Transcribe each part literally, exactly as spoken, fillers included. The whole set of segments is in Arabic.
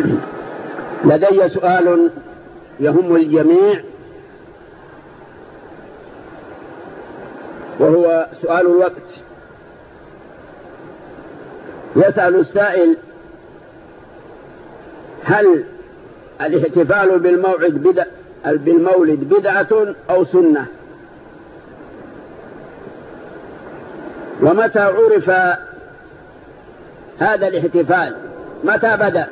لدي سؤال يهم الجميع، وهو سؤال الوقت. يسأل السائل: هل الاحتفال بالموعد بدع بالمولد بدعة أو سنة؟ ومتى عرف هذا الاحتفال؟ متى بدأ؟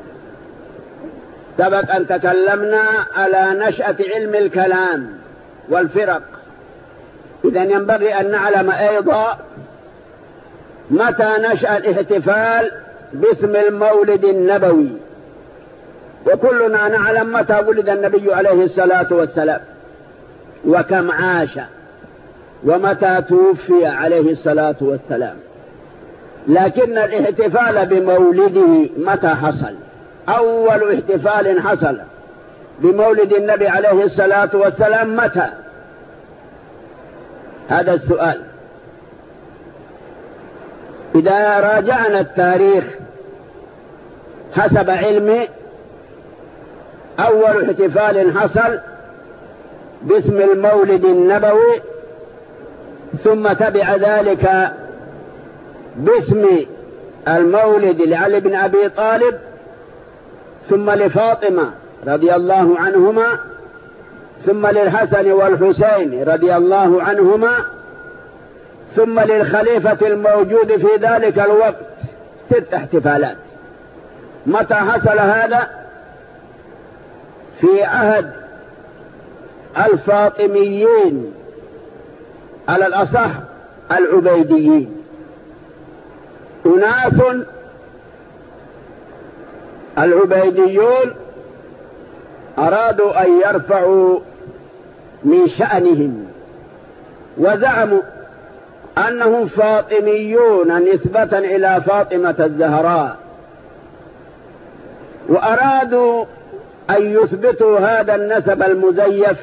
سبق أن تكلمنا على نشأة علم الكلام والفرق، إذن ينبغي أن نعلم أيضا متى نشأ الاحتفال باسم المولد النبوي. وكلنا نعلم متى ولد النبي عليه الصلاة والسلام، وكم عاش، ومتى توفي عليه الصلاة والسلام. لكن الاحتفال بمولده متى حصل؟ أول احتفال حصل بمولد النبي عليه الصلاة والسلام متى؟ هذا السؤال. إذا راجعنا التاريخ حسب علمي، أول احتفال حصل باسم المولد النبوي، ثم تبع ذلك باسم المولد لعلي بن أبي طالب، ثم لفاطمة رضي الله عنهما، ثم للحسن والحسين رضي الله عنهما، ثم للخليفة الموجود في ذلك الوقت. ست احتفالات. متى حصل هذا؟ في عهد الفاطميين، على الأصح العبيديين. أناس العبيديون أرادوا أن يرفعوا من شأنهم، وزعموا أنهم فاطميون نسبة إلى فاطمة الزهراء، وأرادوا أن يثبتوا هذا النسب المزيف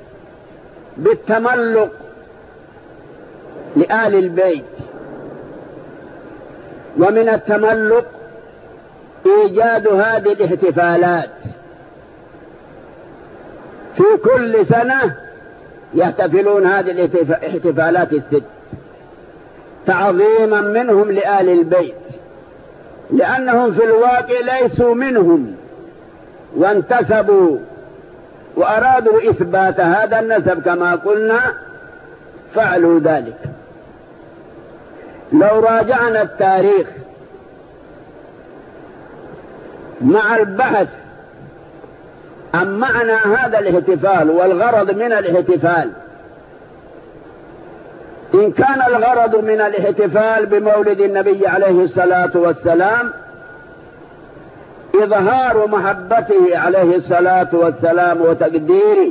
بالتملق لآل البيت. ومن التملق إيجاد هذه الاحتفالات. في كل سنة يحتفلون هذه الاحتفالات الست تعظيما منهم لآل البيت، لأنهم في الواقع ليسوا منهم وانتسبوا وأرادوا إثبات هذا النسب كما قلنا، فعلوا ذلك. لو راجعنا التاريخ مع البحث عن معنى هذا الاحتفال والغرض من الاحتفال، إن كان الغرض من الاحتفال بمولد النبي عليه الصلاة والسلام إظهار محبته عليه الصلاة والسلام وتقديره،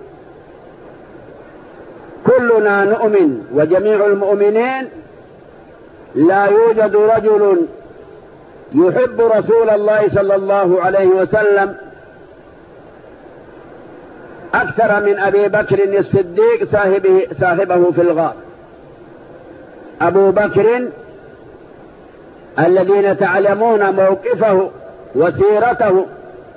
كلنا نؤمن وجميع المؤمنين لا يوجد رجل يحب رسول الله صلى الله عليه وسلم أكثر من أبي بكر الصديق صاحبه, صاحبه في الغار. أبو بكر الذين تعلمون موقفه وسيرته،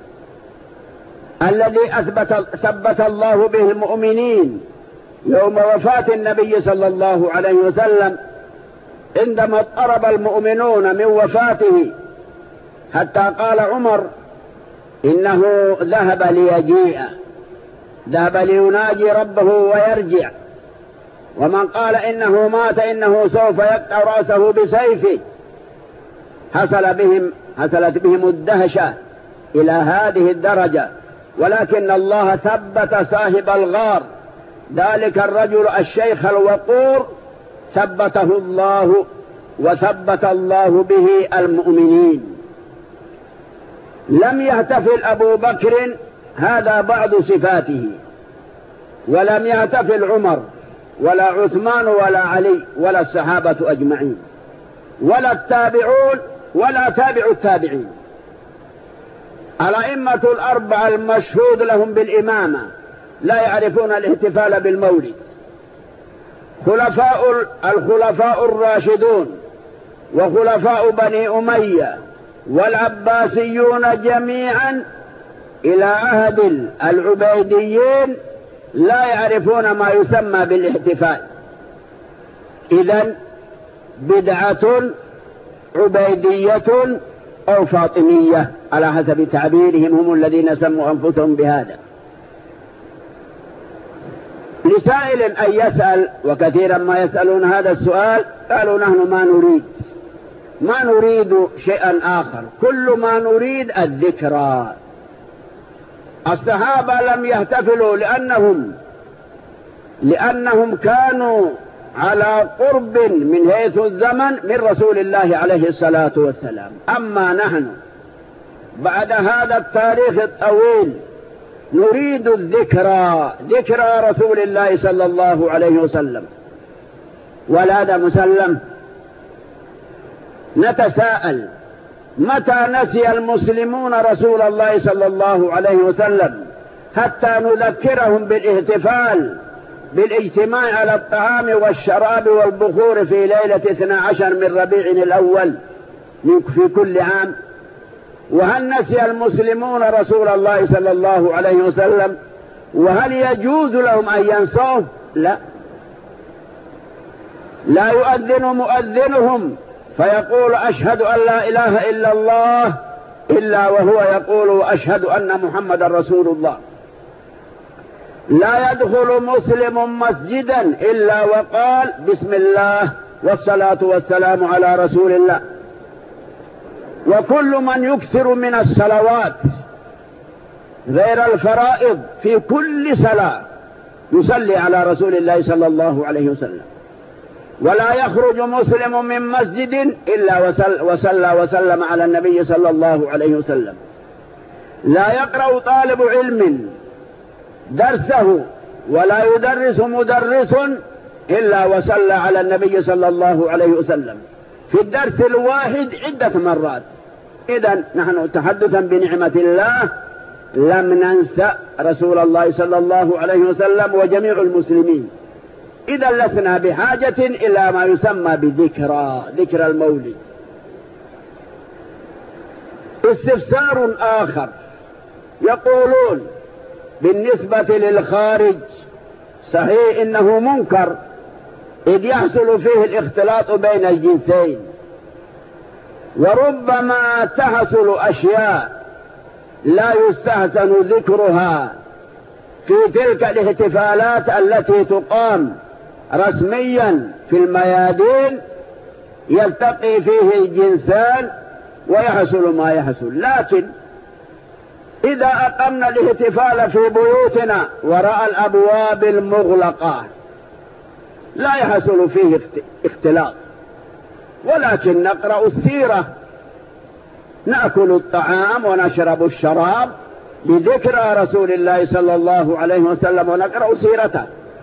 الذي أثبت ثبت الله به المؤمنين يوم وفاة النبي صلى الله عليه وسلم، عندما اضطرب المؤمنون من وفاته حتى قال عمر إنه ذهب ليجيء، ذهب ليناجي ربه ويرجع. ومن قال إنه مات إنه سوف يقطع رأسه بسيفه. حصل بهم حصلت بهم الدهشة إلى هذه الدرجة، ولكن الله ثبت صاحب الغار، ذلك الرجل الشيخ الوقور، ثبته الله وثبت الله به المؤمنين. لم يحتفل أبو بكر، هذا بعض صفاته، ولم يحتفل عمر ولا عثمان ولا علي ولا الصحابة أجمعين ولا التابعون ولا تابع التابعين. الأئمة الأربعة المشهود لهم بالإمامة لا يعرفون الاحتفال بالمولد. خلفاء الخلفاء الراشدون وخلفاء بني أمية والعباسيون جميعا إلى عهد العبيديين لا يعرفون ما يسمى بالاحتفال. إذن بدعة عبيدية أو فاطمية على حسب تعبيرهم، هم الذين سموا أنفسهم بهذا. لسائل أن يسأل، وكثيرا ما يسألون هذا السؤال، قالوا نحن ما نريد ما نريد شيئا آخر، كل ما نريد الذكرى. الصحابة لم يحتفلوا لأنهم لأنهم كانوا على قرب من حيث الزمن من رسول الله عليه الصلاة والسلام. أما نحن بعد هذا التاريخ الطويل نريد الذكرى، ذكرى رسول الله صلى الله عليه وسلم. وهذا مسلم. نتساءل متى نسي المسلمون رسول الله صلى الله عليه وسلم حتى نذكرهم بالاحتفال بالاجتماع على الطعام والشراب والبخور في ليلة اثني عشر من ربيع الأول في كل عام؟ وهل نسي المسلمون رسول الله صلى الله عليه وسلم؟ وهل يجوز لهم أن ينسوه؟ لا. لا يؤذن مؤذنهم فيقول أشهد أن لا إله إلا الله إلا وهو يقول أشهد أن محمد رسول الله. لا يدخل مسلم مسجدا إلا وقال بسم الله والصلاة والسلام على رسول الله. وكل من يكثر من الصلوات غير الفرائض في كل صلاة يصلي على رسول الله صلى الله عليه وسلم. ولا يخرج مسلم من مسجد إلا وصلى وسلم على النبي صلى الله عليه وسلم. لا يقرأ طالب علم درسه ولا يدرس مدرس إلا وصلى على النبي صلى الله عليه وسلم في الدرس الواحد عدة مرات. إذن نحن تحدثا بنعمة الله لم ننسى رسول الله صلى الله عليه وسلم وجميع المسلمين. إذا لسنا بحاجة إلى ما يسمى بذكرى، ذكرى المولد. استفسار آخر، يقولون بالنسبة للخارج صحيح إنه منكر إذ يحصل فيه الاختلاط بين الجنسين، وربما تحصل أشياء لا يستحسن ذكرها في تلك الاحتفالات التي تقام رسميا في الميادين يلتقي فيه الجنسان ويحصل ما يحصل. لكن إذا أقمنا الاحتفال في بيوتنا وراء الأبواب المغلقة لا يحصل فيه اختلاط، ولكن نقرأ السيرة، نأكل الطعام ونشرب الشراب بذكرى رسول الله صلى الله عليه وسلم ونقرأ سيرته.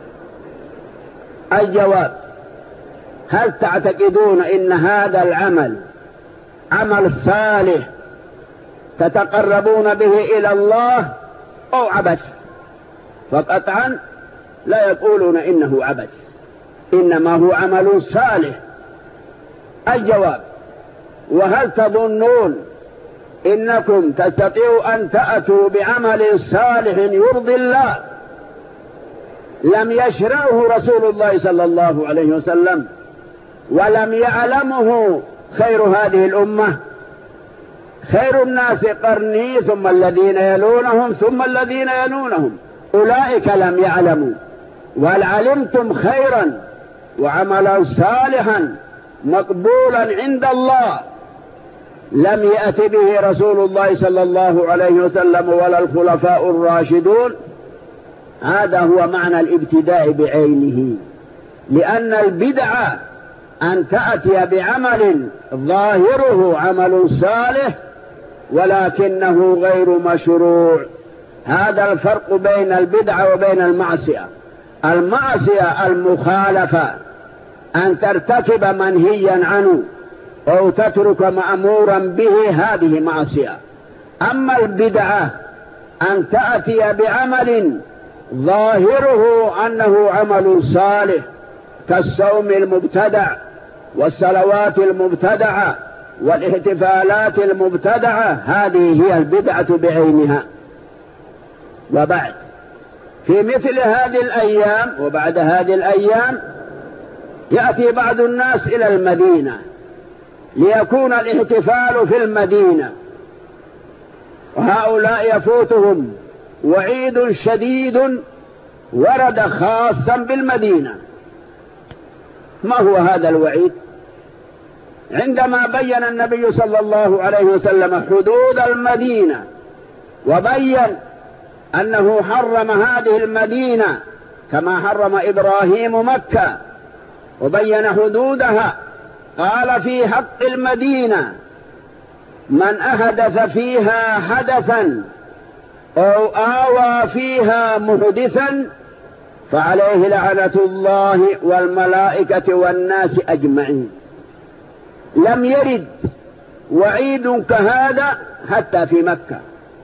الجواب: هل تعتقدون إن هذا العمل عمل صالح تتقربون به إلى الله أو عبث؟ فقطعا لا يقولون إنه عبث، إنما هو عمل صالح. الجواب: وهل تظنون إنكم تستطيعوا أن تأتوا بعمل صالح يرضي الله لم يشرعه رسول الله صلى الله عليه وسلم ولم يعلمه خير هذه الأمة؟ خير الناس قرني ثم الذين يلونهم ثم الذين يلونهم، أولئك لم يعلموا. وهل علمتم خيرا وعملا صالحا مقبولا عند الله لم يأت به رسول الله صلى الله عليه وسلم ولا الخلفاء الراشدون؟ هذا هو معنى الابتداء بعينه. لأن البدعة أن تأتي بعمل ظاهره عمل صالح ولكنه غير مشروع. هذا الفرق بين البدعة وبين المعصية. المعصية المخالفة أن ترتكب منهيا عنه أو تترك مأمورا به، هذه معصية. أما البدعة أن تأتي بعمل ظاهره أنه عمل صالح كالصوم المبتدع والصلوات المبتدعة والاحتفالات المبتدعة هذه هي البدعة بعينها. وبعد في مثل هذه الأيام وبعد هذه الأيام يأتي بعض الناس إلى المدينة ليكون الاحتفال في المدينة، وهؤلاء يفوتهم وعيد شديد ورد خاصا بالمدينة. ما هو هذا الوعيد؟ عندما بين النبي صلى الله عليه وسلم حدود المدينة وبين أنه حرم هذه المدينة كما حرم إبراهيم مكة وبين حدودها، قال في حق المدينة: من أحدث فيها حدثا أو آوى فيها محدثا فعليه لعنة الله والملائكة والناس أجمعين. لم يرد وعيد كهذا حتى في مكة.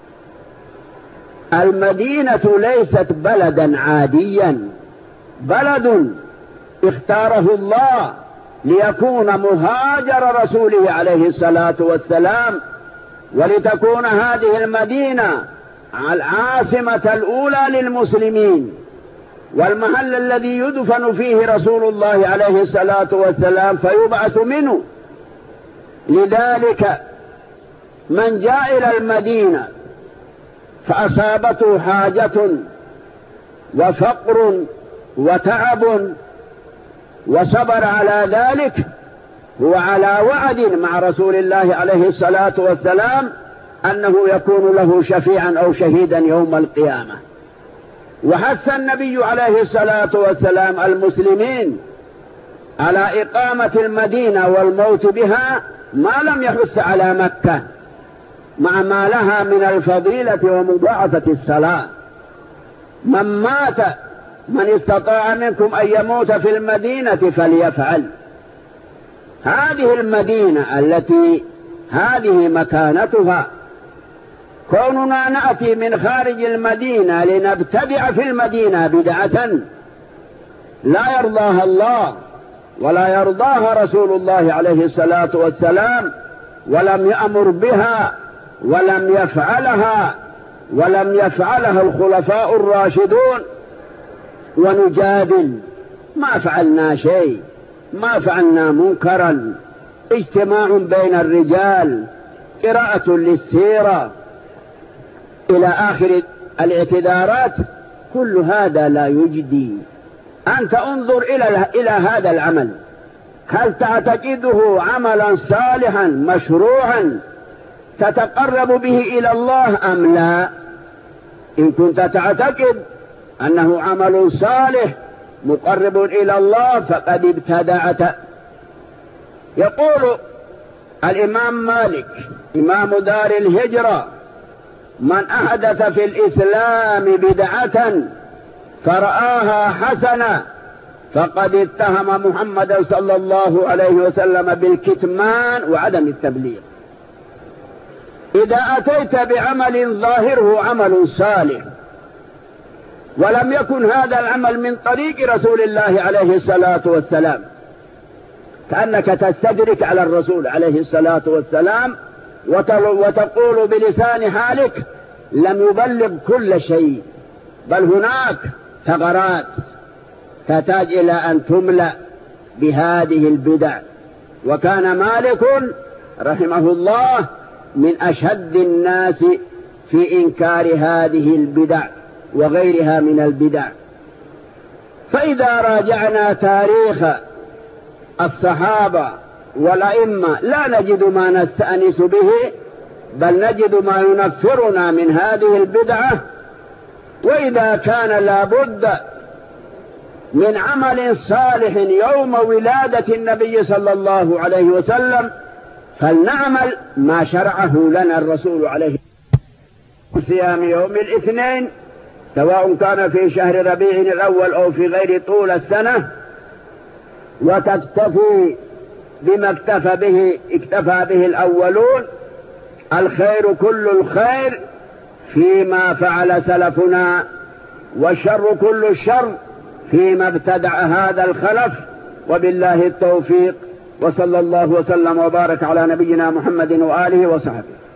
المدينة ليست بلدا عاديا، بلد اختاره الله ليكون مهاجر رسوله عليه الصلاة والسلام، ولتكون هذه المدينة العاصمة الأولى للمسلمين والمحل الذي يدفن فيه رسول الله عليه الصلاة والسلام فيبعث منه. لذلك من جاء إلى المدينة فأصابته حاجة وفقر وتعب وصبر على ذلك هو على وعد مع رسول الله عليه الصلاة والسلام أنه يكون له شفيعا أو شهيدا يوم القيامة. وحث النبي عليه الصلاة والسلام المسلمين على إقامة المدينة والموت بها ما لم يحث على مكة مع ما لها من الفضيلة ومضاعفة الصلاة. من مات من استطاع منكم أن يموت في المدينة فليفعل. هذه المدينة التي هذه مكانتها، كوننا نأتي من خارج المدينة لنبتدع في المدينة بدعة لا يرضاها الله ولا يرضاها رسول الله عليه الصلاة والسلام، ولم يأمر بها ولم يفعلها ولم يفعلها الخلفاء الراشدون، ونجادل ما فعلنا شيء، ما فعلنا منكرا، اجتماع بين الرجال، قراءة للسيرة إلى آخر الاعتذارات، كل هذا لا يجدي. أنت انظر إلى إلى هذا العمل، هل تعتقده عملا صالحا مشروعا تتقرب به إلى الله أم لا؟ إن كنت تعتقد أنه عمل صالح مقرب إلى الله فقد ابتدعت. يقول الإمام مالك إمام دار الهجرة: من أحدث في الإسلام بدعة فرآها حسنة فقد اتهم محمدا صلى الله عليه وسلم بالكتمان وعدم التبليغ. إذا أتيت بعمل ظاهره عمل صالح ولم يكن هذا العمل من طريق رسول الله عليه الصلاة والسلام، كأنك تستدرك على الرسول عليه الصلاة والسلام وتقول بلسان حالك لم يبلغ كل شيء، بل هناك ثغرات تحتاج إلى أن تملأ بهذه البدع. وكان مالك رحمه الله من أشد الناس في إنكار هذه البدع وغيرها من البدع. فإذا راجعنا تاريخ الصحابة والأئمة لا نجد ما نستأنس به، بل نجد ما ينفرنا من هذه البدعة. وإذا كان لابد من عمل صالح يوم ولادة النبي صلى الله عليه وسلم فلنعمل ما شرعه لنا الرسول عليه صيام يوم الاثنين، سواء كان في شهر ربيع الأول أو في غير طول السنة، وتكتفي بما اكتفى به اكتفى به الأولون. الخير كل الخير فيما فعل سلفنا، والشر كل الشر فيما ابتدع هذا الخلف. وبالله التوفيق، وصلى الله وسلم وبارك على نبينا محمد وآله وصحبه.